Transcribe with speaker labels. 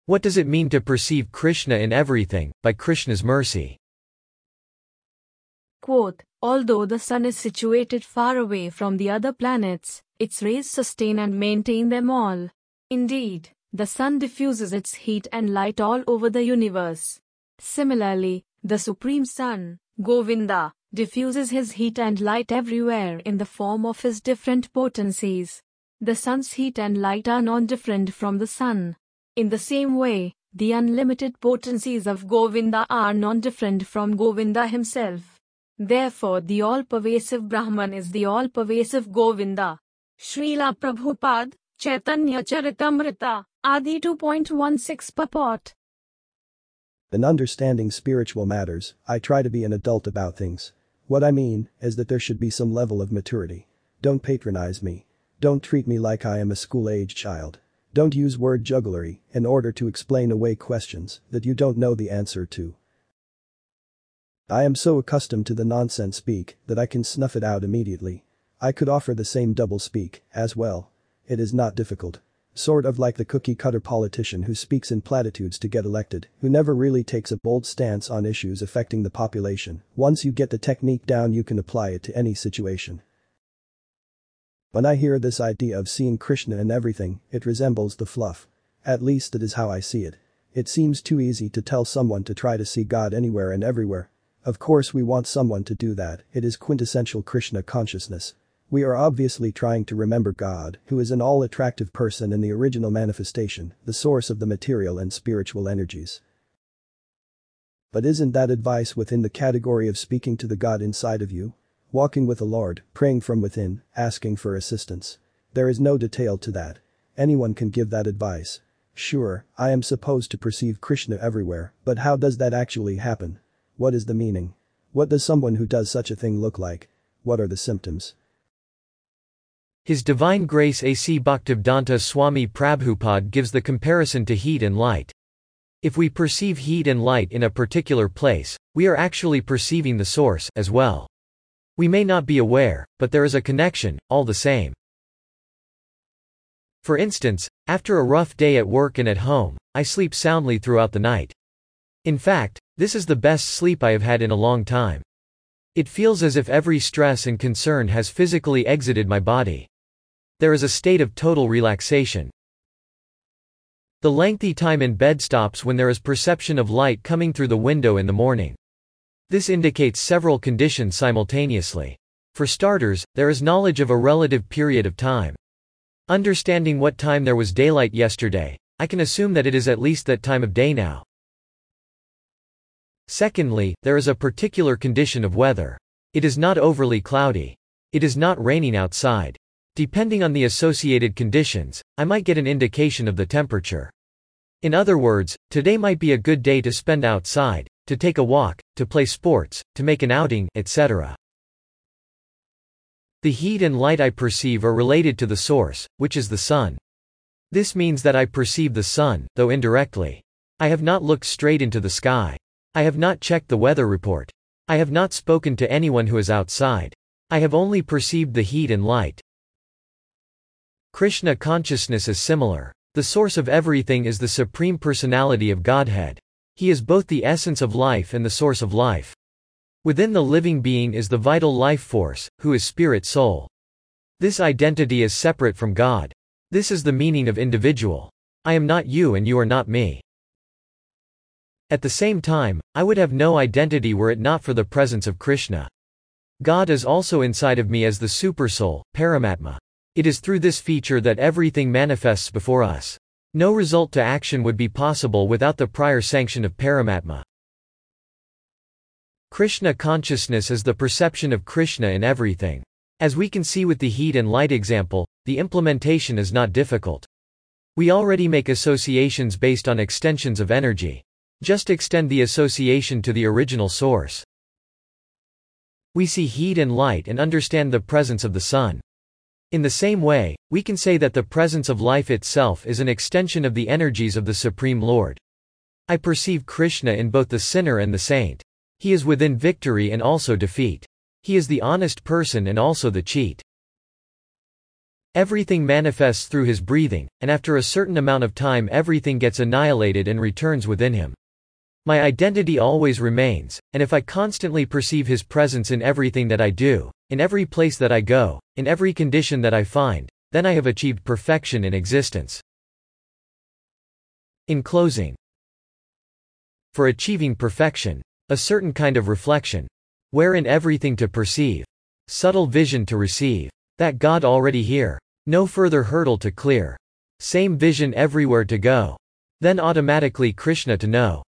Speaker 1: What does it mean to perceive Krishna in everything, by Krishna's mercy?
Speaker 2: Quote, although the sun is situated far away from the other planets, its rays sustain and maintain them all. Indeed, the sun diffuses its heat and light all over the universe. Similarly, the Supreme Sun, Govinda, diffuses his heat and light everywhere in the form of his different potencies. The sun's heat and light are non-different from the sun. In the same way, the unlimited potencies of Govinda are non-different from Govinda himself. Therefore, the all-pervasive Brahman is the all-pervasive Govinda. Srila Prabhupada, Chaitanya Charitamrita, Adi 2.16 purport.
Speaker 3: In understanding spiritual matters, I try to be an adult about things. What I mean is that there should be some level of maturity. Don't patronize me. Don't treat me like I am a school-aged child. Don't use word jugglery in order to explain away questions that you don't know the answer to. I am so accustomed to the nonsense speak that I can snuff it out immediately. I could offer the same double speak as well. It is not difficult. Sort of like the cookie-cutter politician who speaks in platitudes to get elected, who never really takes a bold stance on issues affecting the population. Once you get the technique down, you can apply it to any situation. When I hear this idea of seeing Krishna in everything, it resembles the fluff. At least that is how I see it. It seems too easy to tell someone to try to see God anywhere and everywhere. Of course we want someone to do that, it is quintessential Krishna consciousness. We are obviously trying to remember God, who is an all-attractive person in the original manifestation, the source of the material and spiritual energies. But isn't that advice within the category of speaking to the God inside of you? Walking with the Lord, praying from within, asking for assistance. There is no detail to that. Anyone can give that advice. Sure, I am supposed to perceive Krishna everywhere, but how does that actually happen? What is the meaning? What does someone who does such a thing look like? What are the symptoms?
Speaker 1: His Divine Grace A.C. Bhaktivedanta Swami Prabhupada gives the comparison to heat and light. If we perceive heat and light in a particular place, we are actually perceiving the source as well. We may not be aware, but there is a connection, all the same. For instance, after a rough day at work and at home, I sleep soundly throughout the night. In fact, this is the best sleep I have had in a long time. It feels as if every stress and concern has physically exited my body. There is a state of total relaxation. The lengthy time in bed stops when there is perception of light coming through the window in the morning. This indicates several conditions simultaneously. For starters, there is knowledge of a relative period of time. Understanding what time there was daylight yesterday, I can assume that it is at least that time of day now. Secondly, there is a particular condition of weather. It is not overly cloudy. It is not raining outside. Depending on the associated conditions, I might get an indication of the temperature. In other words, today might be a good day to spend outside, to take a walk, to play sports, to make an outing, etc. The heat and light I perceive are related to the source, which is the sun. This means that I perceive the sun, though indirectly. I have not looked straight into the sky. I have not checked the weather report. I have not spoken to anyone who is outside. I have only perceived the heat and light. Krishna consciousness is similar. The source of everything is the Supreme Personality of Godhead. He is both the essence of life and the source of life. Within the living being is the vital life force, who is spirit soul. This identity is separate from God. This is the meaning of individual. I am not you and you are not me. At the same time, I would have no identity were it not for the presence of Krishna. God is also inside of me as the Supersoul, Paramatma. It is through this feature that everything manifests before us. No result to action would be possible without the prior sanction of Paramatma. Krishna consciousness is the perception of Krishna in everything. As we can see with the heat and light example, the implementation is not difficult. We already make associations based on extensions of energy. Just extend the association to the original source. We see heat and light and understand the presence of the sun. In the same way, we can say that the presence of life itself is an extension of the energies of the Supreme Lord. I perceive Krishna in both the sinner and the saint. He is within victory and also defeat. He is the honest person and also the cheat. Everything manifests through his breathing, and after a certain amount of time everything gets annihilated and returns within him. My identity always remains, and if I constantly perceive his presence in everything that I do, in every place that I go, in every condition that I find, then I have achieved perfection in existence. In closing, for achieving perfection, a certain kind of reflection, wherein everything to perceive, subtle vision to receive, that God already here, no further hurdle to clear, same vision everywhere to go, then automatically Krishna to know.